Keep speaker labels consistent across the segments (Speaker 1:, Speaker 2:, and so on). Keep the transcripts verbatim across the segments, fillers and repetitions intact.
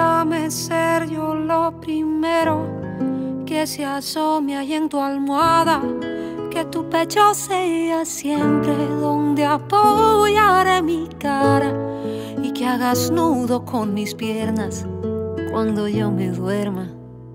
Speaker 1: Déjame ser yo lo primero que se asome ahí en tu almohada, que tu pecho sea siempre donde apoyaré mi cara y que hagas nudo con mis piernas cuando yo me duerma.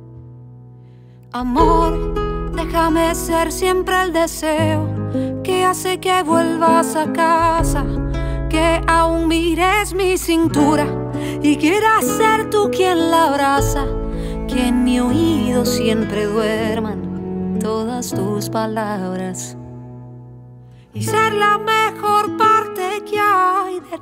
Speaker 1: Amor, déjame ser siempre el deseo que hace que vuelvas a casa, que aún mires mi cintura y quieras ser tú quien la abraza, que en mi oído siempre duerman todas tus palabras y ser la mejor parte que hay de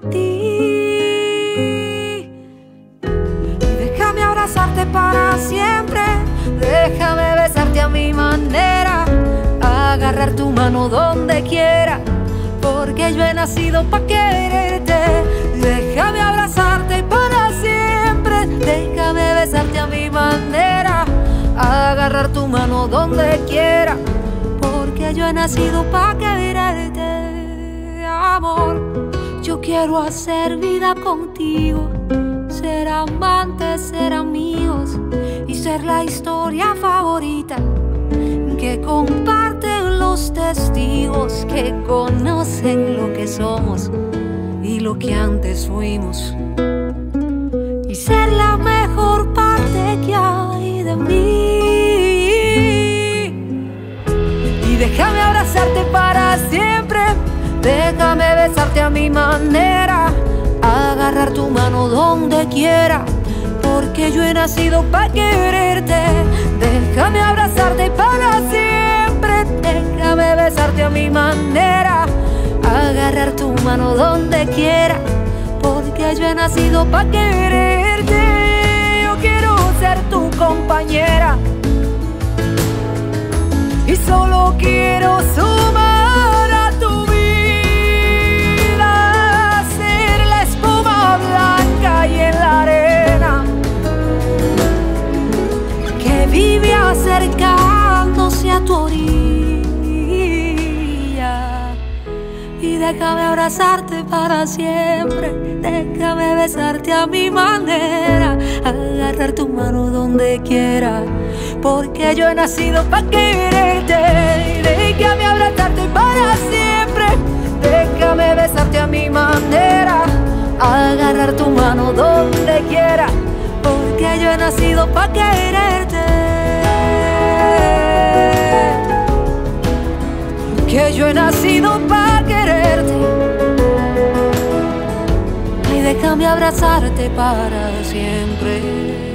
Speaker 1: ti. Y déjame abrazarte para siempre, déjame besarte a mi manera, agarrar tu mano donde quiera, porque yo he nacido pa' quererte. Déjame abrazarte para siempre, déjame besarte a mi manera, agarrar tu mano donde quiera, porque yo he nacido pa' quererte. Amor, yo quiero hacer vida contigo, ser amantes, ser amigos y ser la historia favorita que comparten los testigos que conocen lo que somos y lo que antes fuimos, y ser la mejor parte que hay de mí. Y déjame abrazarte para siempre, déjame besarte a mi manera, agarrar tu mano donde quiera, porque yo he nacido para quererte. Déjame abrazarte para siempre, déjame besarte a mi manera, agarrar tu mano donde quiera, porque yo he nacido para quererte. Yo quiero ser tu compañera y solo quiero sumar a tu vida, ser la espuma blanca y en la arena que vive acercándose a tu orilla. Y déjame abrazarte para siempre, déjame besarte a mi manera, agarrar tu mano donde quiera, porque yo he nacido para quererte. Déjame abrazarte para siempre, déjame besarte a mi manera, agarrar tu mano donde quiera, porque yo he nacido para quererte. Que yo he nacido para quererte. Ay, déjame abrazarte para siempre.